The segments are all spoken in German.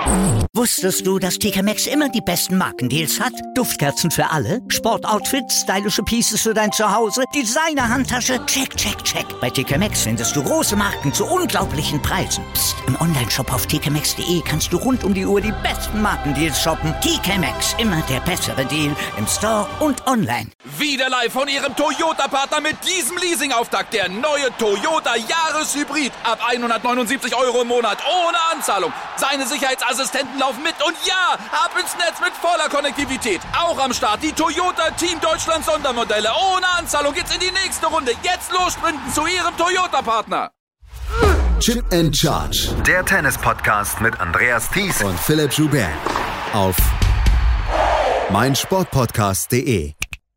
Wusstest du, dass TK Maxx immer die besten Markendeals hat? Duftkerzen für alle, Sportoutfits, stylische Pieces für dein Zuhause, Designer-Handtasche, check, check, check. Bei TK Maxx findest du große Marken zu unglaublichen Preisen. Psst. Im Onlineshop auf tkmaxx.de kannst du rund um die Uhr die besten Markendeals shoppen. TK Maxx, immer der bessere Deal im Store und online. Wieder live von Ihrem Toyota-Partner mit diesem Leasing-Auftakt. Der neue Toyota Jahreshybrid. Ab 179 € im Monat. Ohne Anzahlung. Seine Sicherheitsassistenten laufen mit. Und ja, ab ins Netz mit voller Konnektivität. Auch am Start die Toyota Team Deutschland Sondermodelle. Ohne Anzahlung geht's in die nächste Runde. Jetzt los sprinten zu Ihrem Toyota-Partner. Chip and Charge. Der Tennis-Podcast mit Andreas Thies und Philipp Joubert. Auf meinsportpodcast.de.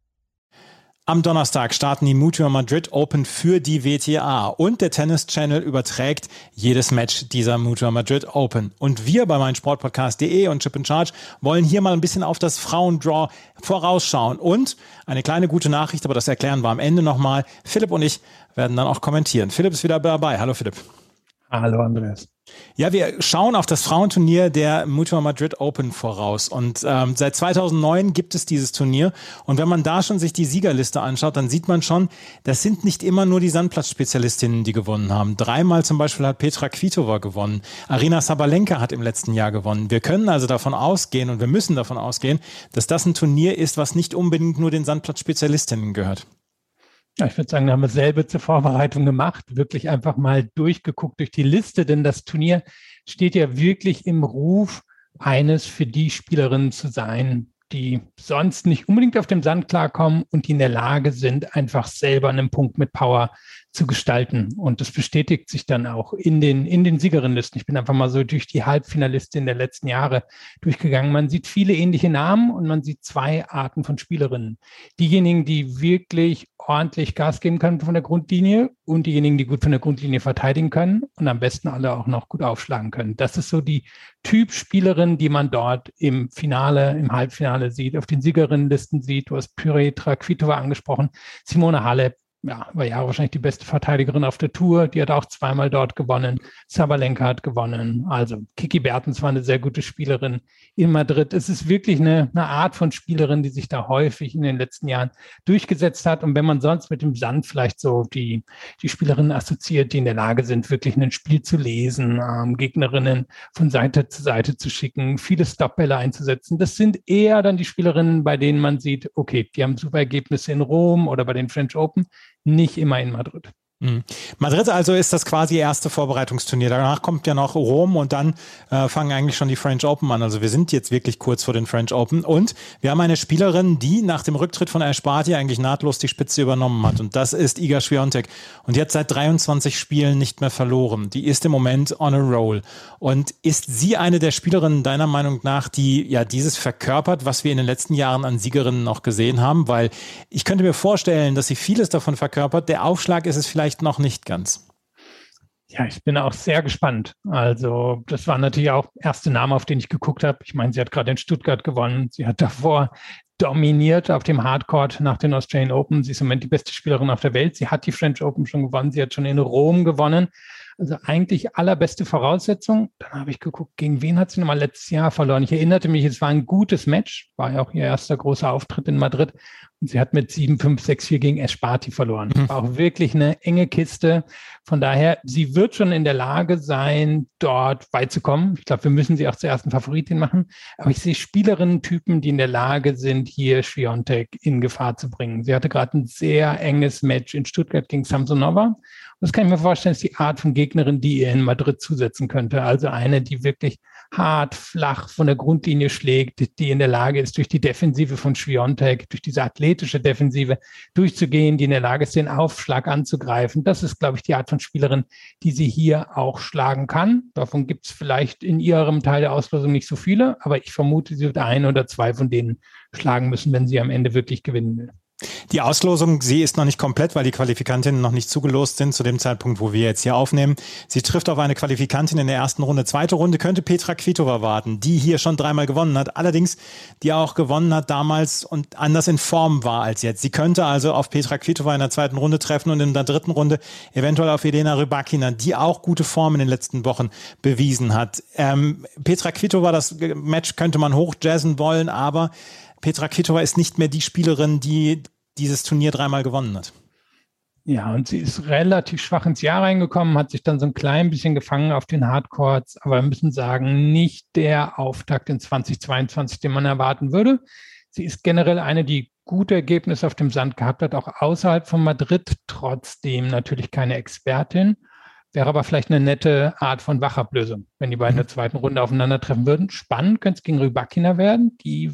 Am Donnerstag starten die Mutua Madrid Open für die WTA und der Tennis Channel überträgt jedes Match dieser Mutua Madrid Open. Und wir bei meinsportpodcast.de und Chip & Charge wollen hier mal ein bisschen auf das Frauendraw vorausschauen. Und eine kleine gute Nachricht, aber das erklären wir am Ende nochmal. Philipp und ich werden dann auch kommentieren. Philipp ist wieder dabei. Hallo Philipp. Hallo Andreas. Ja, wir schauen auf das Frauenturnier der Mutua Madrid Open voraus und seit 2009 gibt es dieses Turnier und wenn man da schon sich die Siegerliste anschaut, dann sieht man schon, das sind nicht immer nur die Sandplatzspezialistinnen, die gewonnen haben. 3-mal zum Beispiel hat Petra Kvitova gewonnen, Aryna Sabalenka hat im letzten Jahr gewonnen. Wir können also davon ausgehen und wir müssen davon ausgehen, dass das ein Turnier ist, was nicht unbedingt nur den Sandplatzspezialistinnen gehört. Ja, ich würde sagen, da haben wir selber zur Vorbereitung gemacht, wirklich einfach mal durchgeguckt durch die Liste, denn das Turnier steht ja wirklich im Ruf, eines für die Spielerinnen zu sein, die sonst nicht unbedingt auf dem Sand klarkommen und die in der Lage sind, einfach selber einen Punkt mit Power zu gestalten. Und das bestätigt sich dann auch in den Siegerinnenlisten. Ich bin einfach mal so durch die Halbfinalisten der letzten Jahre durchgegangen. Man sieht viele ähnliche Namen und man sieht zwei Arten von Spielerinnen. Diejenigen, die wirklich ordentlich Gas geben können von der Grundlinie und diejenigen, die gut von der Grundlinie verteidigen können und am besten alle auch noch gut aufschlagen können. Das ist so die Typ Spielerin, die man dort im Finale, im Halbfinale sieht, auf den Siegerinnenlisten sieht. Du hast Petra Kvitova angesprochen, Simone Halep. Ja, war ja wahrscheinlich die beste Verteidigerin auf der Tour. Die hat auch 2-mal dort gewonnen. Sabalenka hat gewonnen. Also Kiki Bertens war eine sehr gute Spielerin in Madrid. Es ist wirklich eine Art von Spielerin, die sich da häufig in den letzten Jahren durchgesetzt hat. Und wenn man sonst mit dem Sand vielleicht so die Spielerinnen assoziiert, die in der Lage sind, wirklich ein Spiel zu lesen, Gegnerinnen von Seite zu Seite zu schicken, viele Stopbälle einzusetzen, das sind eher dann die Spielerinnen, bei denen man sieht, okay, die haben super Ergebnisse in Rom oder bei den French Open, nicht immer in Madrid. Madrid also ist das quasi erste Vorbereitungsturnier. Danach kommt ja noch Rom und dann fangen eigentlich schon die French Open an. Also wir sind jetzt wirklich kurz vor den French Open und wir haben eine Spielerin, die nach dem Rücktritt von Ash Barty eigentlich nahtlos die Spitze übernommen hat und das ist Iga Swiatek und die hat seit 23 Spielen nicht mehr verloren. Die ist im Moment on a roll und ist sie eine der Spielerinnen deiner Meinung nach, die ja dieses verkörpert, was wir in den letzten Jahren an Siegerinnen noch gesehen haben, weil ich könnte mir vorstellen, dass sie vieles davon verkörpert. Der Aufschlag ist es vielleicht noch nicht ganz. Ja, ich bin auch sehr gespannt. Also das war natürlich auch erste Name, auf den ich geguckt habe. Ich meine, sie hat gerade in Stuttgart gewonnen. Sie hat davor dominiert auf dem Hardcourt nach den Australian Open. Sie ist im Moment die beste Spielerin auf der Welt. Sie hat die French Open schon gewonnen. Sie hat schon in Rom gewonnen. Also eigentlich allerbeste Voraussetzung. Dann habe ich geguckt, gegen wen hat sie nochmal letztes Jahr verloren. Ich erinnerte mich, es war ein gutes Match. War ja auch ihr erster großer Auftritt in Madrid. Und sie hat mit 7-5, 6-4 gegen Ash Barty verloren. War auch wirklich eine enge Kiste. Von daher, sie wird schon in der Lage sein, dort weit zu kommen. Ich glaube, wir müssen sie auch zur ersten Favoritin machen. Aber ich sehe Spielerinnen-Typen, die in der Lage sind, hier Swiatek in Gefahr zu bringen. Sie hatte gerade ein sehr enges Match in Stuttgart gegen Samsonova. Das kann ich mir vorstellen, ist die Art von Gegnerin, die ihr in Madrid zusetzen könnte. Also eine, die wirklich hart, flach von der Grundlinie schlägt, die in der Lage ist, durch die Defensive von Swiatek, durch diese athletische Defensive durchzugehen, die in der Lage ist, den Aufschlag anzugreifen. Das ist, glaube ich, die Art von Spielerin, die sie hier auch schlagen kann. Davon gibt es vielleicht in ihrem Teil der Auslosung nicht so viele, aber ich vermute, sie wird ein oder zwei von denen schlagen müssen, wenn sie am Ende wirklich gewinnen will. Die Auslosung, sie ist noch nicht komplett, weil die Qualifikantinnen noch nicht zugelost sind zu dem Zeitpunkt, wo wir jetzt hier aufnehmen. Sie trifft auf eine Qualifikantin in der ersten Runde. Zweite Runde könnte Petra Kvitova warten, die hier schon 3-mal gewonnen hat. Allerdings, die auch gewonnen hat damals und anders in Form war als jetzt. Sie könnte also auf Petra Kvitova in der zweiten Runde treffen und in der dritten Runde eventuell auf Elena Rybakina, die auch gute Form in den letzten Wochen bewiesen hat. Petra Kvitova, das Match könnte man hochjazzen wollen, aber Petra Kvitova ist nicht mehr die Spielerin, die dieses Turnier 3-mal gewonnen hat. Ja, und sie ist relativ schwach ins Jahr reingekommen, hat sich dann so ein klein bisschen gefangen auf den Hardcourts, aber wir müssen sagen, nicht der Auftakt in 2022, den man erwarten würde. Sie ist generell eine, die gute Ergebnisse auf dem Sand gehabt hat, auch außerhalb von Madrid, trotzdem natürlich keine Expertin. Wäre aber vielleicht eine nette Art von Wachablösung, wenn die beiden in der zweiten Runde aufeinandertreffen würden. Spannend könnte es gegen Rybakina werden. Die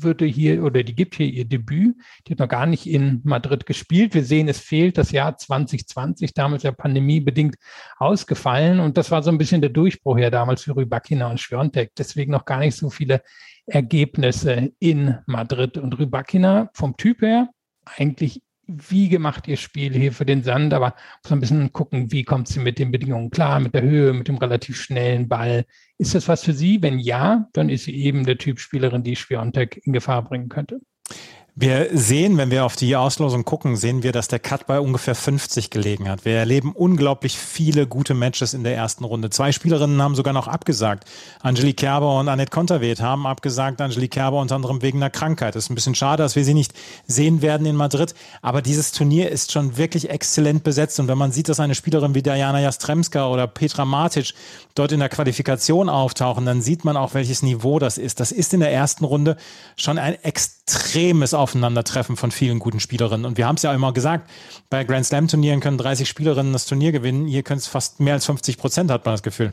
gibt hier ihr Debüt. Die hat noch gar nicht in Madrid gespielt. Wir sehen, es fehlt das Jahr 2020, damals ja pandemiebedingt ausgefallen. Und das war so ein bisschen der Durchbruch ja damals für Rybakina und Świątek. Deswegen noch gar nicht so viele Ergebnisse in Madrid. Und Rybakina vom Typ her eigentlich wie gemacht ihr Spiel hier für den Sand, aber muss ein bisschen gucken, wie kommt sie mit den Bedingungen klar, mit der Höhe, mit dem relativ schnellen Ball. Ist das was für sie? Wenn ja, dann ist sie eben der Typ Spielerin, die Świątek in Gefahr bringen könnte. Wir sehen, wenn wir auf die Auslosung gucken, sehen wir, dass der Cut bei ungefähr 50 gelegen hat. Wir erleben unglaublich viele gute Matches in der ersten Runde. 2 Spielerinnen haben sogar noch abgesagt. Angelique Kerber und Anett Kontaveit haben abgesagt. Angelique Kerber unter anderem wegen einer Krankheit. Das ist ein bisschen schade, dass wir sie nicht sehen werden in Madrid. Aber dieses Turnier ist schon wirklich exzellent besetzt. Und wenn man sieht, dass eine Spielerin wie Diana Jastremska oder Petra Martic dort in der Qualifikation auftauchen, dann sieht man auch, welches Niveau das ist. Das ist in der ersten Runde schon ein extremes Aufeinandertreffen von vielen guten Spielerinnen. Und wir haben es ja immer gesagt, bei Grand Slam Turnieren können 30 Spielerinnen das Turnier gewinnen. Hier können es fast mehr als 50%, hat man das Gefühl.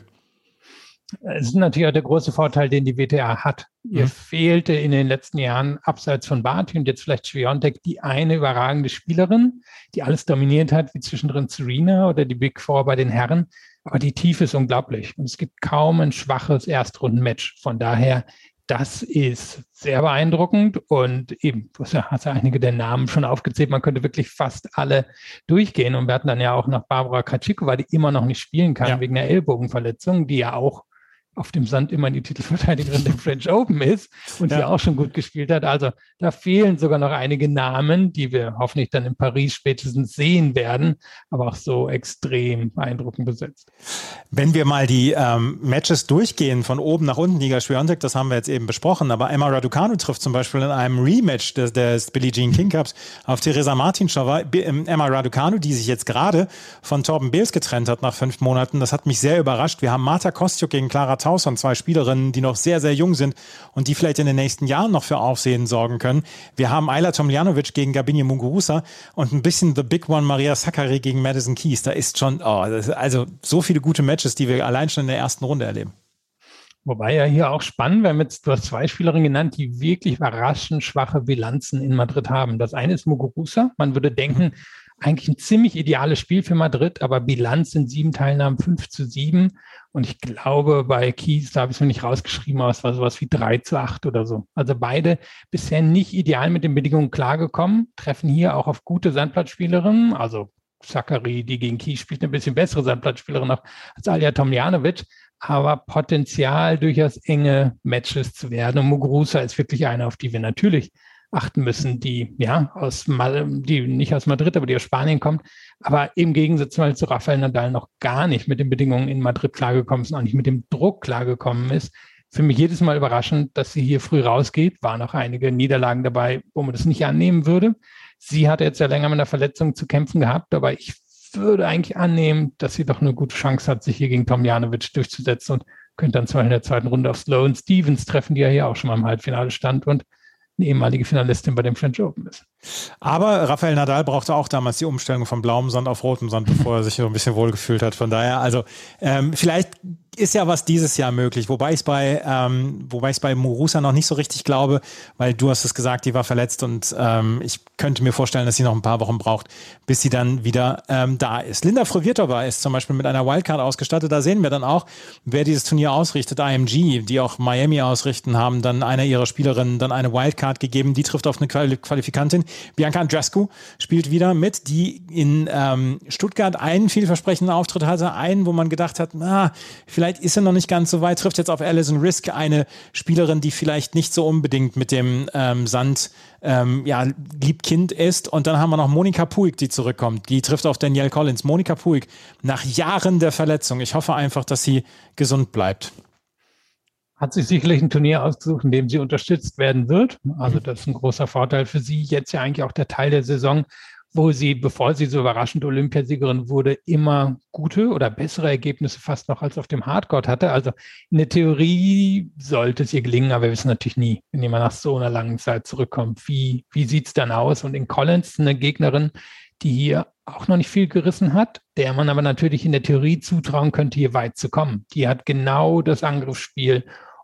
Es ist natürlich auch der große Vorteil, den die WTA hat. Ihr fehlte in den letzten Jahren abseits von Barty und jetzt vielleicht Świątek die eine überragende Spielerin, die alles dominiert hat, wie zwischendrin Serena oder die Big Four bei den Herren. Aber die Tiefe ist unglaublich und es gibt kaum ein schwaches Erstrunden-Match. Von daher, das ist sehr beeindruckend und eben, du hast ja einige der Namen schon aufgezählt, man könnte wirklich fast alle durchgehen und wir hatten dann ja auch noch Barbara Krejcikova, die immer noch nicht spielen kann wegen der Ellbogenverletzung, die ja auch auf dem Sand immer die Titelverteidigerin der French Open ist und die auch schon gut gespielt hat. Also da fehlen sogar noch einige Namen, die wir hoffentlich dann in Paris spätestens sehen werden, aber auch so extrem beeindruckend besetzt. Wenn wir mal die Matches durchgehen, von oben nach unten, Iga Świątek, das haben wir jetzt eben besprochen, aber Emma Raducanu trifft zum Beispiel in einem Rematch des Billie Jean King Cups auf Teresa Martincova. Emma Raducanu, die sich jetzt gerade von Torben Beals getrennt hat nach 5 Monaten, das hat mich sehr überrascht. Wir haben Marta Kostyuk gegen Clara Tauson, 2 Spielerinnen, die noch sehr, sehr jung sind und die vielleicht in den nächsten Jahren noch für Aufsehen sorgen können. Wir haben Ajla Tomljanovic gegen Gabine Muguruza und ein bisschen The Big One Maria Sakkari gegen Madison Keys. Da ist schon, also so viele gute Matches, die wir allein schon in der ersten Runde erleben. Wobei ja hier auch spannend, du hast 2 Spielerinnen genannt, die wirklich überraschend schwache Bilanzen in Madrid haben. Das eine ist Muguruza. Man würde denken, eigentlich ein ziemlich ideales Spiel für Madrid, aber Bilanz in 7 Teilnahmen 5-7. Und ich glaube, bei Keys, da habe ich es mir nicht rausgeschrieben, aber es war sowas wie 3-8 oder so. Also beide bisher nicht ideal mit den Bedingungen klargekommen, treffen hier auch auf gute Sandplatzspielerinnen. Also Sakkari, die gegen Keys spielt, eine bisschen bessere Sandplatzspielerin noch als Ajla Tomljanovic, aber Potenzial, durchaus enge Matches zu werden. Und Muguruza ist wirklich eine, auf die wir natürlich achten müssen, die nicht aus Madrid, aber die aus Spanien kommt, aber im Gegensatz mal zu Rafael Nadal noch gar nicht mit den Bedingungen in Madrid klargekommen ist und auch nicht mit dem Druck klargekommen ist. Für mich jedes Mal überraschend, dass sie hier früh rausgeht. Waren auch einige Niederlagen dabei, wo man das nicht annehmen würde. Sie hatte jetzt ja länger mit einer Verletzung zu kämpfen gehabt, aber ich würde eigentlich annehmen, dass sie doch eine gute Chance hat, sich hier gegen Tomljanovic durchzusetzen und könnte dann zwar in der zweiten Runde auf Sloane Stephens treffen, die ja hier auch schon mal im Halbfinale stand und eine ehemalige Finalistin bei dem French Open ist. Aber Rafael Nadal brauchte auch damals die Umstellung von blauem Sand auf rotem Sand, bevor er sich so ein bisschen wohlgefühlt hat. Von daher, also vielleicht ist ja was dieses Jahr möglich, wobei ich es bei Muguruza noch nicht so richtig glaube, weil du hast es gesagt, die war verletzt und ich könnte mir vorstellen, dass sie noch ein paar Wochen braucht, bis sie dann wieder da ist. Linda Fruhvirtova ist zum Beispiel mit einer Wildcard ausgestattet. Da sehen wir dann auch, wer dieses Turnier ausrichtet. IMG, die auch Miami ausrichten, haben dann einer ihrer Spielerinnen dann eine Wildcard gegeben. Die trifft auf eine Qualifikantin. Bianca Andreescu spielt wieder mit, die in Stuttgart einen vielversprechenden Auftritt hatte, einen, wo man gedacht hat, vielleicht ist er noch nicht ganz so weit, trifft jetzt auf Alison Risk, eine Spielerin, die vielleicht nicht so unbedingt mit dem Sand Liebkind ist. Und dann haben wir noch Monica Puig, die zurückkommt. Die trifft auf Danielle Collins. Monica Puig nach Jahren der Verletzung. Ich hoffe einfach, dass sie gesund bleibt. Hat sich sicherlich ein Turnier ausgesucht, in dem sie unterstützt werden wird. Also das ist ein großer Vorteil für sie. Jetzt ja eigentlich auch der Teil der Saison, wo sie, bevor sie so überraschend Olympiasiegerin wurde, immer gute oder bessere Ergebnisse fast noch als auf dem Hardcourt hatte. Also in der Theorie sollte es ihr gelingen, aber wir wissen natürlich nie, wenn jemand nach so einer langen Zeit zurückkommt, wie sieht es dann aus? Und in Collins, eine Gegnerin, die hier auch noch nicht viel gerissen hat, der man aber natürlich in der Theorie zutrauen könnte, hier weit zu kommen. Die hat genau das Angriffsspiel,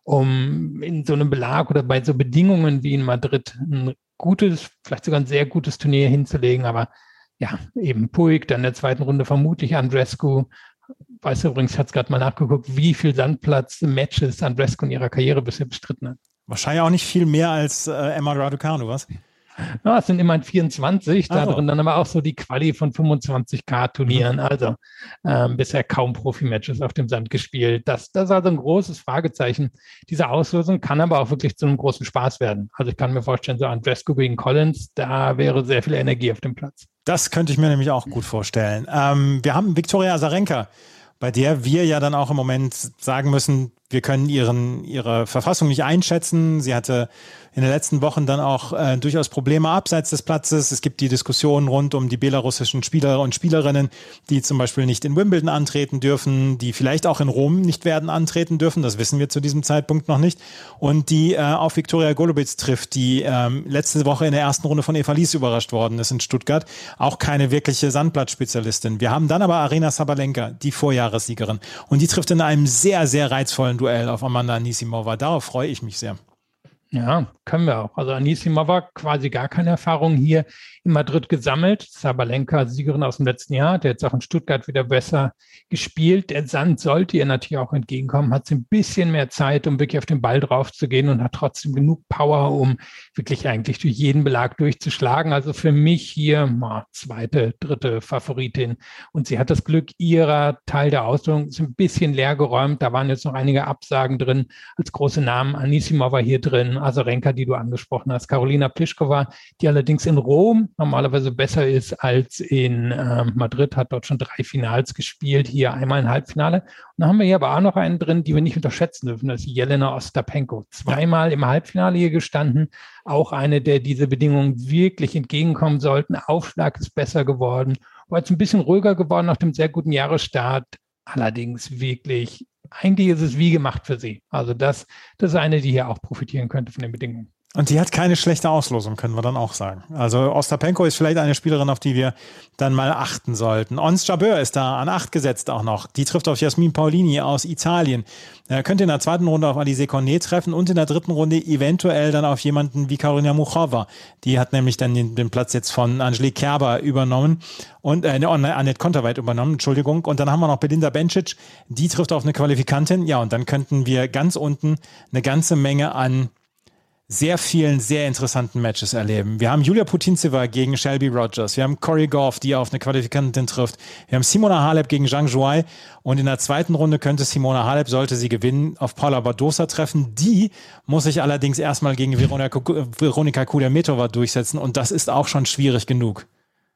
um in so einem Belag oder bei so Bedingungen wie in Madrid ein gutes, vielleicht sogar ein sehr gutes Turnier hinzulegen. Aber ja, eben Puig, dann in der zweiten Runde vermutlich Andreescu. Weiß übrigens, ich habe es gerade mal nachgeguckt, wie viel Sandplatz-Matches Andreescu in ihrer Karriere bisher bestritten hat. Wahrscheinlich auch nicht viel mehr als Emma Raducanu, was? Ja, es sind immerhin 24, da drin dann aber auch so die Quali von 25K-Turnieren, also bisher kaum Profi-Matches auf dem Sand gespielt. Das ist also ein großes Fragezeichen. Diese Auslosung kann aber auch wirklich zu einem großen Spaß werden. Also ich kann mir vorstellen, so Andreescu gegen Collins, da wäre sehr viel Energie auf dem Platz. Das könnte ich mir nämlich auch gut vorstellen. Wir haben Viktoria Azarenka, bei der wir ja dann auch im Moment sagen müssen, wir können ihre Verfassung nicht einschätzen. Sie hatte in den letzten Wochen dann auch durchaus Probleme abseits des Platzes. Es gibt die Diskussion rund um die belarussischen Spieler und Spielerinnen, die zum Beispiel nicht in Wimbledon antreten dürfen, die vielleicht auch in Rom nicht werden antreten dürfen. Das wissen wir zu diesem Zeitpunkt noch nicht. Und die auf Viktoria Golubic trifft, die letzte Woche in der ersten Runde von Eva Lies überrascht worden ist in Stuttgart. Auch keine wirkliche Sandplatzspezialistin. Wir haben dann aber Aryna Sabalenka, die Vorjahressiegerin. Und die trifft in einem sehr, sehr reizvollen Duell auf Amanda Anisimova. Darauf freue ich mich sehr. Ja, können wir auch. Also Anisimova quasi gar keine Erfahrung hier in Madrid gesammelt. Sabalenka, Siegerin aus dem letzten Jahr, der jetzt auch in Stuttgart wieder besser gespielt. Der Sand sollte ihr natürlich auch entgegenkommen, hat sie ein bisschen mehr Zeit, um wirklich auf den Ball drauf zu gehen und hat trotzdem genug Power, um wirklich eigentlich durch jeden Belag durchzuschlagen. Also für mich hier zweite, dritte Favoritin. Und sie hat das Glück, ihrer Teil der Auslosung ist ein bisschen leer geräumt. Da waren jetzt noch einige Absagen drin, als große Namen. Anisimova hier drin, Azarenka, die du angesprochen hast, Karolina Pliskova, die allerdings in Rom normalerweise besser ist als in Madrid, hat dort schon 3 Finals gespielt, hier einmal ein Halbfinale. Und dann haben wir hier aber auch noch einen drin, die wir nicht unterschätzen dürfen, das ist Jelena Ostapenko. 2-mal im Halbfinale hier gestanden, auch eine, der diese Bedingungen wirklich entgegenkommen sollten. Aufschlag ist besser geworden, war jetzt ein bisschen ruhiger geworden nach dem sehr guten Jahresstart, allerdings wirklich, eigentlich ist es wie gemacht für sie. Also das ist eine, die hier auch profitieren könnte von den Bedingungen. Und die hat keine schlechte Auslosung, können wir dann auch sagen. Also Ostapenko ist vielleicht eine Spielerin, auf die wir dann mal achten sollten. Ons Jabeur ist da an 8 gesetzt auch noch. Die trifft auf Jasmin Paolini aus Italien. Könnte in der zweiten Runde auf Alizé Cornet treffen und in der dritten Runde eventuell dann auf jemanden wie Karolina Muchova. Die hat nämlich dann den Platz jetzt von Angelique Kerber übernommen und Annette Konterweit übernommen, Entschuldigung. Und dann haben wir noch Belinda Bencic, die trifft auf eine Qualifikantin. Ja, und dann könnten wir ganz unten eine ganze Menge an sehr vielen, sehr interessanten Matches erleben. Wir haben Julia Putintseva gegen Shelby Rogers. Wir haben Corey Goff, die auf eine Qualifikantin trifft. Wir haben Simona Halep gegen Zhang Zhuai. Und in der zweiten Runde könnte Simona Halep, sollte sie gewinnen, auf Paula Badosa treffen. Die muss sich allerdings erstmal gegen Veronika Kudermetova durchsetzen. Und das ist auch schon schwierig genug.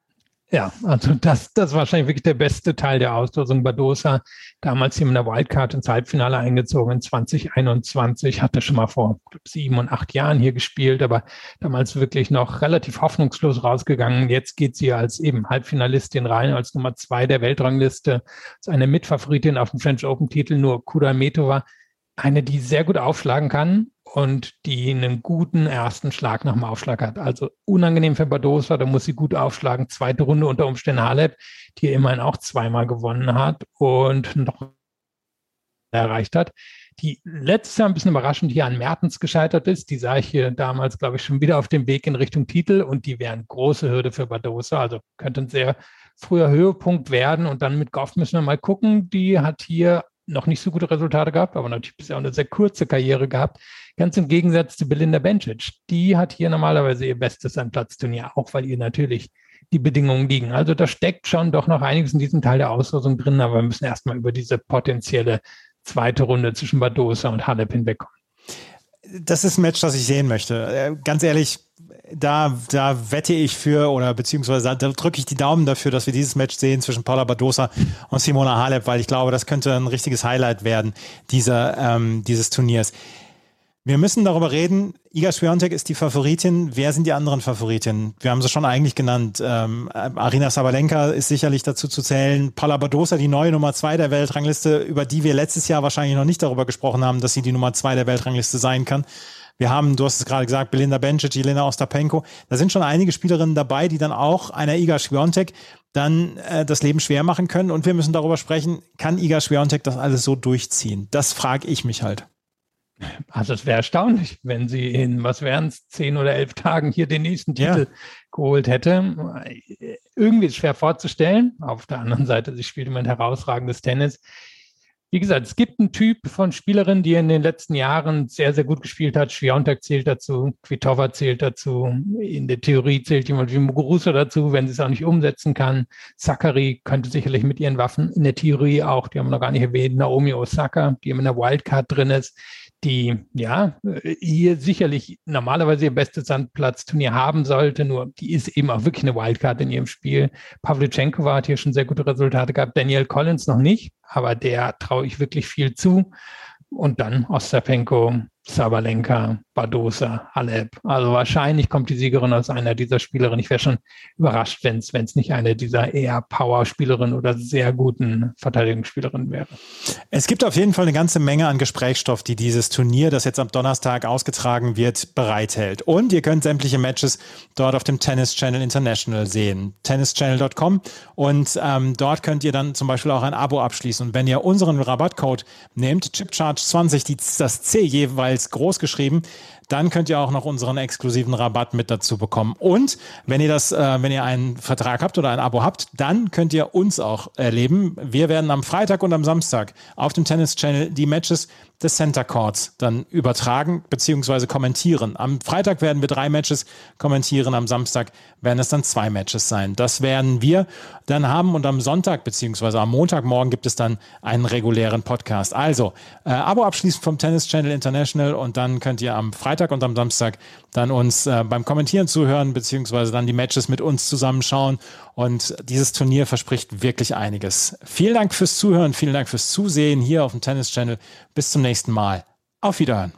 Ja, also das ist wahrscheinlich wirklich der beste Teil der Auslosung. Badosa, damals hier mit der Wildcard ins Halbfinale eingezogen in 2021, hatte schon mal vor 7 und 8 Jahren hier gespielt, aber damals wirklich noch relativ hoffnungslos rausgegangen. Jetzt geht sie als eben Halbfinalistin rein, als Nummer 2 der Weltrangliste, als eine Mitfavoritin auf dem French Open-Titel, nur Kudermetova, eine, die sehr gut aufschlagen kann und die einen guten ersten Schlag nach dem Aufschlag hat. Also unangenehm für Badosa, da muss sie gut aufschlagen. Zweite Runde unter Umständen Halep, die immerhin auch 2-mal gewonnen hat und noch erreicht hat, die letztes Jahr ein bisschen überraschend hier an Mertens gescheitert ist. Die sah ich hier damals, glaube ich, schon wieder auf dem Weg in Richtung Titel und die wäre eine große Hürde für Badosa. Also könnte ein sehr früher Höhepunkt werden und dann mit Gauff müssen wir mal gucken. Die hat hier noch nicht so gute Resultate gehabt, aber natürlich bisher auch eine sehr kurze Karriere gehabt. Ganz im Gegensatz zu Belinda Bencic. Die hat hier normalerweise ihr bestes Sandplatzturnier, auch weil ihr natürlich die Bedingungen liegen. Also da steckt schon doch noch einiges in diesem Teil der Auslosung drin, aber wir müssen erstmal über diese potenzielle zweite Runde zwischen Badosa und Halep hinwegkommen. Das ist ein Match, das ich sehen möchte. Ganz ehrlich, da wette ich für, oder beziehungsweise da drücke ich die Daumen dafür, dass wir dieses Match sehen zwischen Paula Badosa und Simona Halep, weil ich glaube, das könnte ein richtiges Highlight werden, dieses Turniers. Wir müssen darüber reden, Iga Swiatek ist die Favoritin. Wer sind die anderen Favoritinnen? Wir haben sie schon eigentlich genannt. Aryna Sabalenka ist sicherlich dazu zu zählen. Paula Badosa, die neue Nummer 2 der Weltrangliste, über die wir letztes Jahr wahrscheinlich noch nicht darüber gesprochen haben, dass sie die Nummer 2 der Weltrangliste sein kann. Wir haben, du hast es gerade gesagt, Belinda Bencic, Jelena Ostapenko. Da sind schon einige Spielerinnen dabei, die dann auch einer Iga Swiatek dann das Leben schwer machen können. Und wir müssen darüber sprechen, kann Iga Swiatek das alles so durchziehen? Das frage ich mich halt. Also es wäre erstaunlich, wenn sie in, 10 oder 11 Tagen hier den nächsten Titel geholt hätte. Irgendwie ist es schwer vorzustellen. Auf der anderen Seite, sie spielt immer ein herausragendes Tennis. Wie gesagt, es gibt einen Typ von Spielerin, die in den letzten Jahren sehr, sehr gut gespielt hat. Swiatek zählt dazu, Kvitova zählt dazu. In der Theorie zählt jemand wie Muguruza dazu, wenn sie es auch nicht umsetzen kann. Sakkari könnte sicherlich mit ihren Waffen in der Theorie auch, die haben wir noch gar nicht erwähnt, Naomi Osaka, die in der Wildcard drin ist, die hier sicherlich normalerweise ihr bestes Sandplatzturnier haben sollte, nur die ist eben auch wirklich eine Wildcard in ihrem Spiel. Pavlyuchenkova hat hier schon sehr gute Resultate gehabt, Danielle Collins noch nicht, aber der traue ich wirklich viel zu. Und dann Ostapenko, Sabalenka, Badosa, Halep. Also wahrscheinlich kommt die Siegerin aus einer dieser Spielerinnen. Ich wäre schon überrascht, wenn es nicht eine dieser eher Power-Spielerinnen oder sehr guten Verteidigungsspielerinnen wäre. Es gibt auf jeden Fall eine ganze Menge an Gesprächsstoff, die dieses Turnier, das jetzt am Donnerstag ausgetragen wird, bereithält. Und ihr könnt sämtliche Matches dort auf dem Tennis Channel International sehen. tennischannel.com und dort könnt ihr dann zum Beispiel auch ein Abo abschließen. Und wenn ihr unseren Rabattcode nehmt, ChipCharge20, das C jeweils groß geschrieben, dann könnt ihr auch noch unseren exklusiven Rabatt mit dazu bekommen. Und wenn ihr einen Vertrag habt oder ein Abo habt, dann könnt ihr uns auch erleben. Wir werden am Freitag und am Samstag auf dem Tennis Channel die Matches des Center Courts dann übertragen bzw. kommentieren. Am Freitag werden wir 3 Matches kommentieren, am Samstag werden es dann 2 Matches sein. Das werden wir dann haben und am Sonntag bzw. am Montagmorgen gibt es dann einen regulären Podcast. Also Abo abschließen vom Tennis Channel International und dann könnt ihr am Freitag und am Samstag dann uns beim Kommentieren zuhören bzw. dann die Matches mit uns zusammenschauen und dieses Turnier verspricht wirklich einiges. Vielen Dank fürs Zuhören, vielen Dank fürs Zusehen hier auf dem Tennis Channel. Bis zum nächsten Mal. Auf Wiederhören.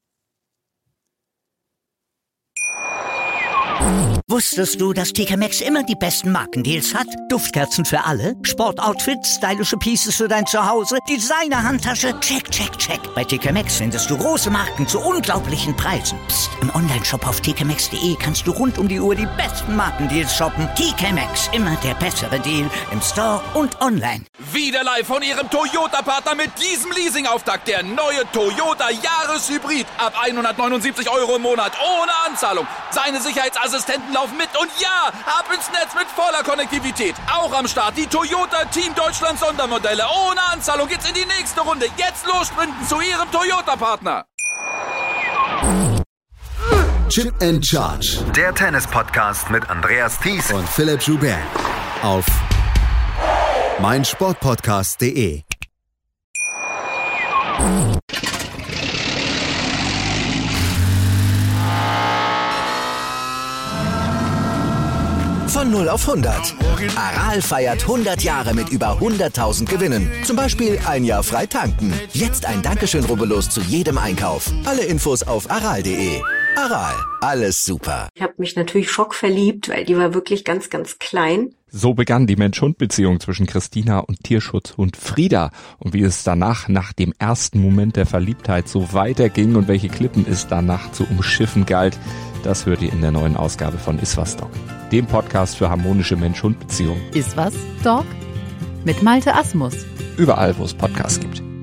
Wusstest du, dass TK Maxx immer die besten Markendeals hat? Duftkerzen für alle, Sportoutfits, stylische Pieces für dein Zuhause, Designer-Handtasche, check, check, check. Bei TK Maxx findest du große Marken zu unglaublichen Preisen. Psst. Im Onlineshop auf tkmaxx.de kannst du rund um die Uhr die besten Markendeals shoppen. TK Maxx, immer der bessere Deal im Store und online. Wieder live von ihrem Toyota-Partner mit diesem Leasing-Auftakt. Der neue Toyota Jahreshybrid. Ab 179 € im Monat ohne Anzahlung. Seine Sicherheitsassistenten laufen mit und ja, ab ins Netz mit voller Konnektivität. Auch am Start die Toyota Team Deutschland Sondermodelle. Ohne Anzahlung geht's in die nächste Runde. Jetzt los sprinten zu ihrem Toyota-Partner. Chip and Charge. Der Tennis-Podcast mit Andreas Thies und Philipp Joubert. Auf meinsportpodcast.de. Von 0 auf 100. Aral feiert 100 Jahre mit über 100.000 Gewinnen. Zum Beispiel ein Jahr frei tanken. Jetzt ein Dankeschön, rubbellos zu jedem Einkauf. Alle Infos auf aral.de. Aral, alles super. Ich habe mich natürlich schockverliebt, weil die war wirklich ganz, ganz klein. So begann die Mensch-Hund-Beziehung zwischen Christina und Tierschutzhund Frieda. Und wie es danach, nach dem ersten Moment der Verliebtheit, so weiterging und welche Klippen es danach zu umschiffen galt, das hört ihr in der neuen Ausgabe von Iswas Dog, dem Podcast für harmonische Mensch-Hund-Beziehungen. Iswas Dog mit Malte Asmus. Überall, wo es Podcasts gibt.